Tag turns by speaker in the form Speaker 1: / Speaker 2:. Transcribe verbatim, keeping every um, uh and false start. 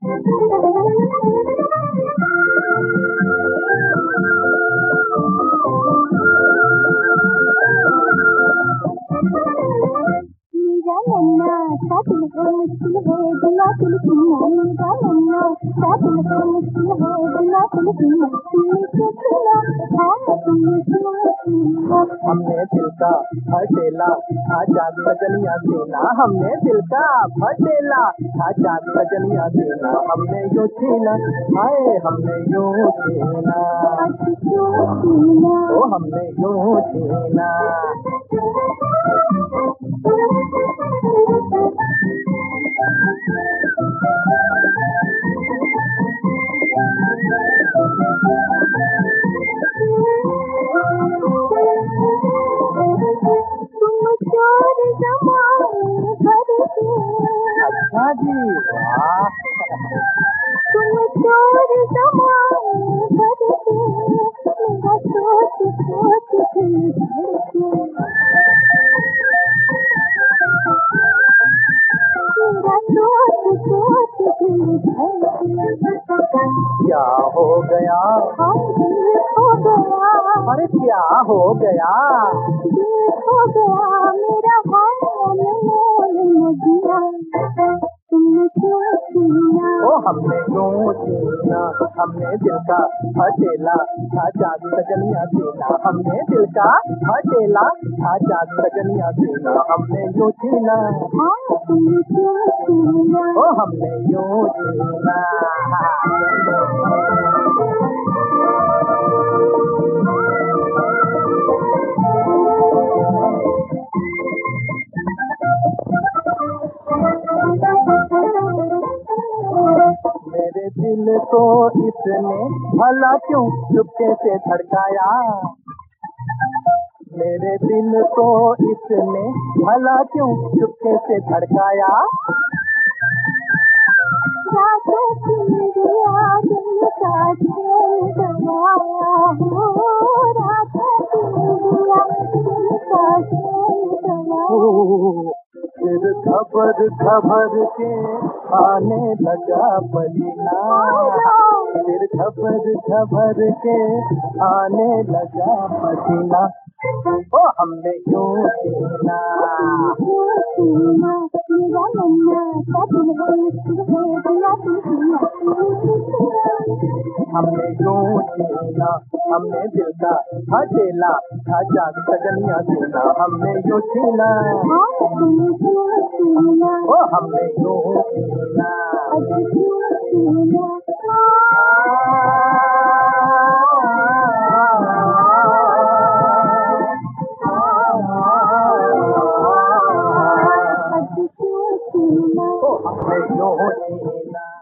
Speaker 1: मेरा नन्ना सा दिल है मुश्किल है बिना दिल जीना, मेरा नन्ना सा दिल है मुश्किल है बिना दिल जीना, तुमने क्यों छीना, हाँ तुमने क्यों छीना।
Speaker 2: हमने दिल का फटेला आजाद सजनिया सीना, हमने दिल का फटेला आजाद सजनिया सीना, हमने यूं छीना, हाय हमने यूं छीना,
Speaker 1: क्यों छीना,
Speaker 2: ओ हमने यूं छीना। अच्छा जी वाह,
Speaker 1: तुम चोर ज़माने भर के, मेरा सोच सोच दिल धड़के, मेरा सोच सोच दिल धड़के।
Speaker 2: क्या हो गया,
Speaker 1: हाँ दिल खो गया,
Speaker 2: अरे क्या हो गया,
Speaker 1: दिल खो गया मेरा हाल अनमोल नदिया, तुमने क्यों छीना,
Speaker 2: ओ हमने यूं छीना, हमने दिल का फटेला आजाद सजनिया सीना, हमने दिल का फटेला आजाद सजनिया सीना, हमने यूं छीना,
Speaker 1: हाँ तुमने क्यों छीना।
Speaker 2: ओ हमने यूं छीना। मेरे दिल को इसने भला क्यों चुपके से धड़काया, मेरे दिल को इसने भला क्यों चुपके से धड़काया,
Speaker 1: रातों की दिया दिल का खेल गवाया हो, रातों की दिया दिल का खेल गवाया,
Speaker 2: फिर खबर खबर के आने लगा पसीना, फिर खबर खबर के आने लगा पसीना, ओ हमने यूं छीना,
Speaker 1: क्यों छीना, मेरा नन्ना सा दिल है मुश्किल है बिना दिल जीना,
Speaker 2: हमने यूं छीना, हमने दिल का हटेला आजाद सजनिया सीना, हमने यूं छीना,
Speaker 1: हाँ तुमने क्यों छीना,
Speaker 2: ओ हमने यूं छीना।
Speaker 1: अजी क्यों छीना, अजी क्यों छीना,
Speaker 2: ओ हमने यूं छीना।